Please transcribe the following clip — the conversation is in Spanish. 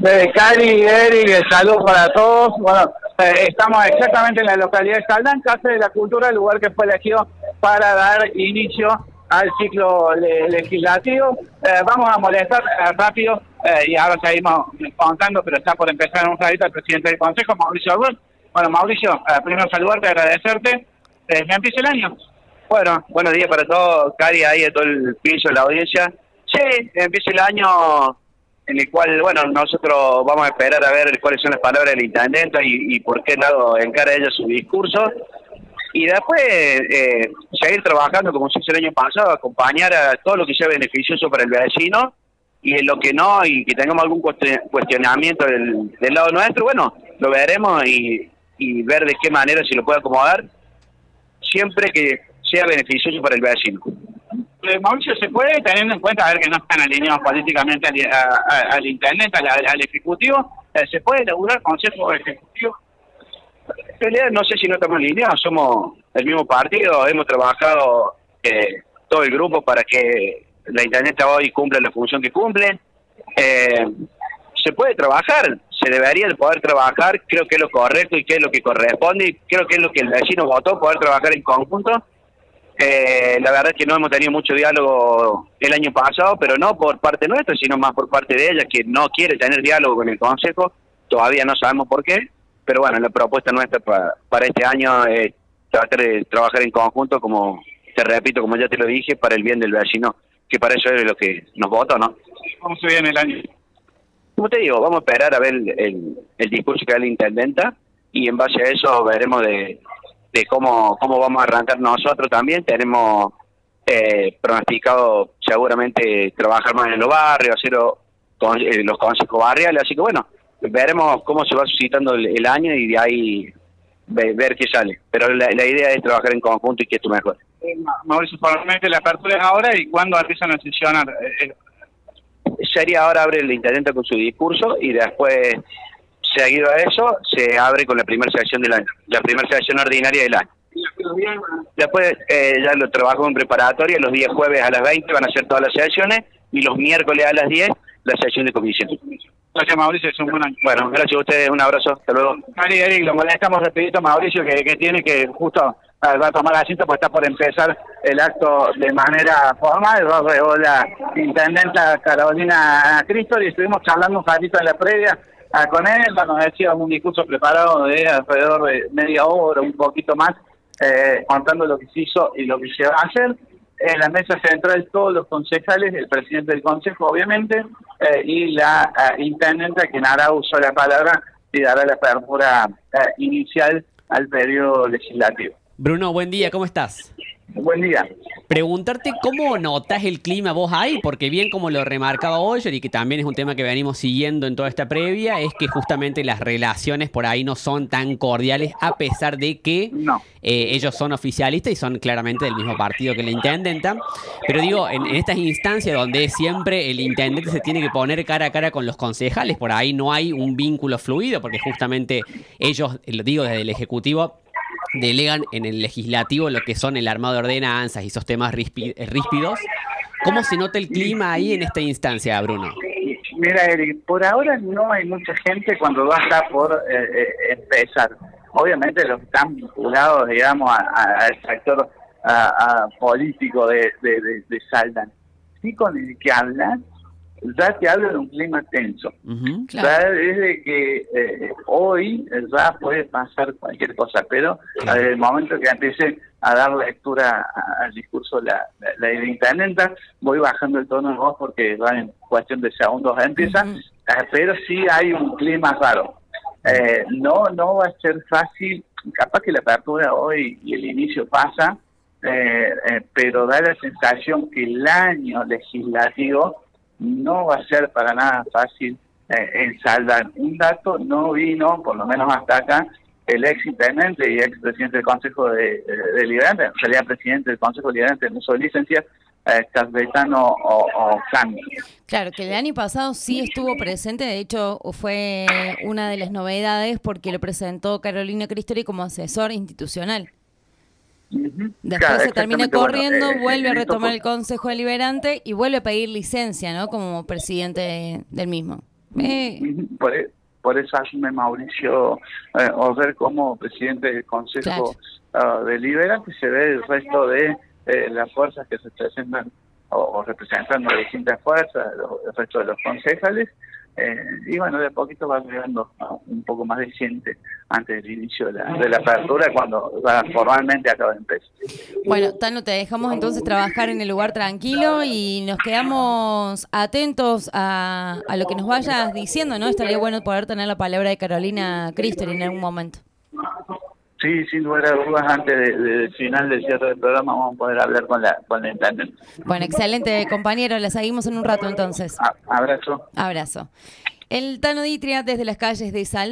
Cari, Eric, saludos para todos. Bueno, estamos exactamente en la localidad de Saldán, Casa de la Cultura, el lugar que fue elegido para dar inicio al ciclo legislativo. Vamos a molestar rápido y ahora seguimos contando, pero está por empezar un ratito el presidente del Consejo, Mauricio Arbues. Bueno, Mauricio, primero saludarte, agradecerte. ¿Me empieza el año? Bueno, buenos días para todos, Cari, ahí de todo el piso de la audiencia. Sí, empieza el año en el cual, bueno, nosotros vamos a esperar a ver cuáles son las palabras del intendente y por qué lado encara ella su discurso. Y después seguir trabajando como se hizo el año pasado, acompañar a todo lo que sea beneficioso para el vecino y en lo que no, y que tengamos algún cuestionamiento del lado nuestro, bueno, lo veremos y ver de qué manera se lo puede acomodar, siempre que sea beneficioso para el vecino. Mauricio, ¿se puede, teniendo en cuenta a ver que no están alineados políticamente al intendente, al ejecutivo, se puede elaborar consejo ejecutivo? En realidad no sé si no estamos alineados, somos el mismo partido, hemos trabajado todo el grupo para que la intendente hoy cumpla la función que cumple. Se puede trabajar, se debería de poder trabajar, creo que es lo correcto y que es lo que corresponde, y creo que es lo que el vecino votó, poder trabajar en conjunto. La verdad es que no hemos tenido mucho diálogo el año pasado, pero no por parte nuestra, sino más por parte de ella, que no quiere tener diálogo con el Consejo, todavía no sabemos por qué, pero bueno, la propuesta nuestra para este año es tratar de trabajar en conjunto, como te repito, como ya te lo dije, para el bien del vecino, que para eso es lo que nos votó, ¿no? ¿Cómo se viene el año? Como te digo, vamos a esperar a ver el discurso que da la intendenta, y en base a eso veremos de cómo vamos a arrancar nosotros también. Tenemos pronosticado seguramente trabajar más en los barrios, hacer los consejos barriales, así que bueno, veremos cómo se va suscitando el año y de ahí ver qué sale. Pero la idea es trabajar en conjunto y que esto mejore. Mauricio, formalmente la apertura es ahora, ¿y cuándo empiezan a sesionar? Sería ahora abre el intendente con su discurso y después, seguido a eso, se abre con la primera sesión del año, la primera sesión ordinaria del año. Después ya lo trabajo en preparatoria, los días jueves a las 20 van a ser todas las sesiones y los miércoles a las 10 la sesión de comisión. Gracias, Mauricio, es un buen año. Bueno, gracias a ustedes, un abrazo, hasta luego. Eric, lo molestamos rapidito, Mauricio, que tiene que justo va a tomar asiento, pues está por empezar el acto de manera formal. La intendenta Carolina Cristo, y estuvimos charlando un ratito en la previa con él, nos decía un discurso preparado de alrededor de media hora, un poquito más, contando lo que se hizo y lo que se va a hacer. En la mesa central todos los concejales, el presidente del consejo obviamente, y la intendenta, quien hará uso de la palabra y dará la apertura inicial al periodo legislativo. Bruno, buen día, ¿cómo estás? Buen día. Preguntarte cómo notás el clima vos ahí, porque bien como lo remarcaba Oyer, y que también es un tema que venimos siguiendo en toda esta previa, es que justamente las relaciones por ahí no son tan cordiales, a pesar de que ellos son oficialistas y son claramente del mismo partido que la intendenta. Pero digo, en estas instancias donde siempre el intendente se tiene que poner cara a cara con los concejales, por ahí no hay un vínculo fluido, porque justamente ellos, lo digo desde el Ejecutivo, delegan en el legislativo lo que son el armado de ordenanzas y esos temas ríspidos. ¿Cómo se nota el clima ahí en esta instancia, Bruno? Mira, Eric, por ahora no hay mucha gente cuando va a estar por empezar. Obviamente los que están vinculados, digamos, al sector político de Saldán. Sí, con el que hablan, ya te hablo de un clima tenso. Claro. Ya desde que hoy ya puede pasar cualquier cosa, pero desde el momento que empiece a dar lectura al discurso la intendenta, voy bajando el tono de voz porque va en cuestión de segundos empieza, pero sí hay un clima raro. No va a ser fácil, capaz que la apertura hoy y el inicio pasa, pero da la sensación que el año legislativo no va a ser para nada fácil en Saldán. Un dato, no vino, por lo menos hasta acá, el ex intendente y ex presidente del Consejo de Liberante, en realidad presidente del Consejo Liberante en uso de licencia, Casbetano o Cami. Claro, que el año pasado sí estuvo presente, de hecho fue una de las novedades porque lo presentó Carolina Cristori como asesor institucional. Después se termina corriendo, vuelve a retomar el Consejo Deliberante y vuelve a pedir licencia, ¿no? Como presidente del mismo. Por eso asume Mauricio Oller como presidente del Consejo Deliberante, se ve el resto de las fuerzas que se presentan o representan las distintas fuerzas, el resto de los concejales, y bueno, de a poquito va llegando un poco más de gente antes del inicio de la apertura, cuando formalmente acaba de empezar. Bueno, Tano, te dejamos entonces trabajar en el lugar tranquilo y nos quedamos atentos a lo que nos vayas diciendo, ¿no? Estaría bueno poder tener la palabra de Carolina Cristori en algún momento. Sí, sin lugar a dudas, antes del final del cierre del programa vamos a poder hablar con la intendente. Bueno, excelente, compañero. La seguimos en un rato entonces. Abrazo. Abrazo. El Tano Ditria desde las calles de Salta.